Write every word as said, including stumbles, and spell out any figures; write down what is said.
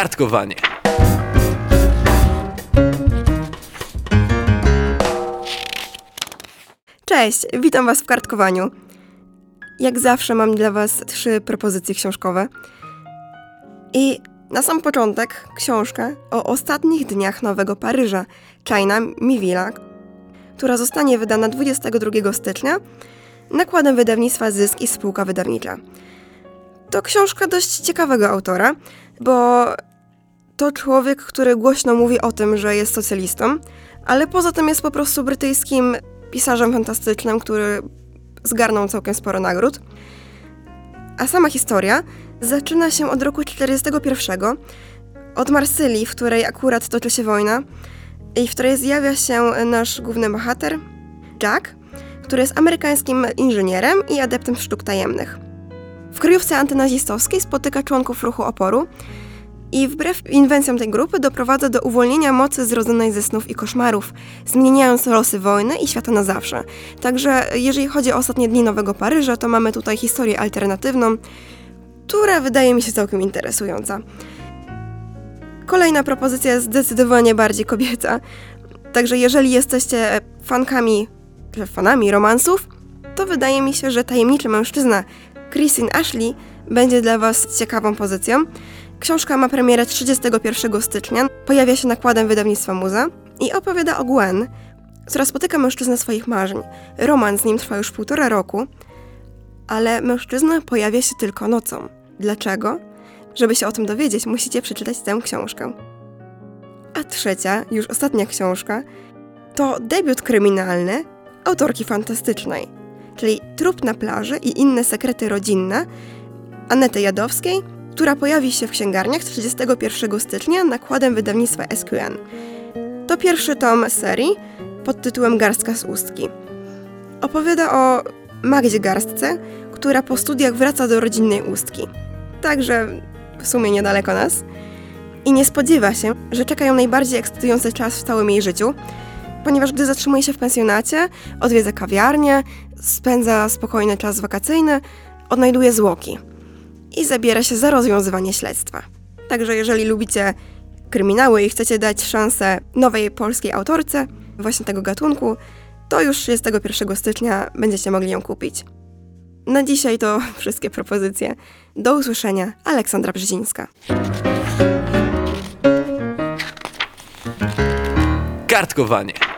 Kartkowanie. Cześć, witam Was w kartkowaniu. Jak zawsze mam dla Was trzy propozycje książkowe. I na sam początek książka o ostatnich dniach Nowego Paryża China Miéville'a, która zostanie wydana dwudziestego drugiego stycznia nakładem wydawnictwa Zysk i Spółka Wydawnicza. To książka dość ciekawego autora, bo to człowiek, który głośno mówi o tym, że jest socjalistą, ale poza tym jest po prostu brytyjskim pisarzem fantastycznym, który zgarnął całkiem sporo nagród. A sama historia zaczyna się od roku czterdziestego pierwszego, od Marsylii, w której akurat toczy się wojna i w której zjawia się nasz główny bohater, Jack, który jest amerykańskim inżynierem i adeptem sztuk tajemnych. W kryjówce antynazistowskiej spotyka członków ruchu oporu i wbrew inwencjom tej grupy doprowadza do uwolnienia mocy zrodzonej ze snów i koszmarów, zmieniając losy wojny i świata na zawsze. Także jeżeli chodzi o ostatnie dni Nowego Paryża, to mamy tutaj historię alternatywną, która wydaje mi się całkiem interesująca. Kolejna propozycja jest zdecydowanie bardziej kobieca. Także jeżeli jesteście fankami, czy fanami romansów, to wydaje mi się, że Tajemniczy mężczyzna Christine Ashley będzie dla Was ciekawą pozycją. Książka ma premierę trzydziestego pierwszego stycznia, pojawia się nakładem wydawnictwa Muza i opowiada o Gwen, która spotyka mężczyznę swoich marzeń. Romans z nim trwa już półtora roku, ale mężczyzna pojawia się tylko nocą. Dlaczego? Żeby się o tym dowiedzieć, musicie przeczytać tę książkę. A trzecia, już ostatnia książka, to debiut kryminalny autorki fantastycznej, czyli Trup na plaży i inne sekrety rodzinne Anety Jadowskiej, która pojawi się w księgarniach trzydziestego pierwszego stycznia nakładem wydawnictwa S Q N. To pierwszy tom serii pod tytułem Garstka z Ustki. Opowiada o Magdzie Garstce, która po studiach wraca do rodzinnej Ustki. Także w sumie niedaleko nas. I nie spodziewa się, że czeka ją najbardziej ekscytujący czas w całym jej życiu, ponieważ gdy zatrzymuje się w pensjonacie, odwiedza kawiarnię, spędza spokojny czas wakacyjny, odnajduje zwłoki i zabiera się za rozwiązywanie śledztwa. Także jeżeli lubicie kryminały i chcecie dać szansę nowej polskiej autorce właśnie tego gatunku, to już trzydziestego pierwszego stycznia będziecie mogli ją kupić. Na dzisiaj to wszystkie propozycje. Do usłyszenia. Aleksandra Brzezińska. Kartkowanie.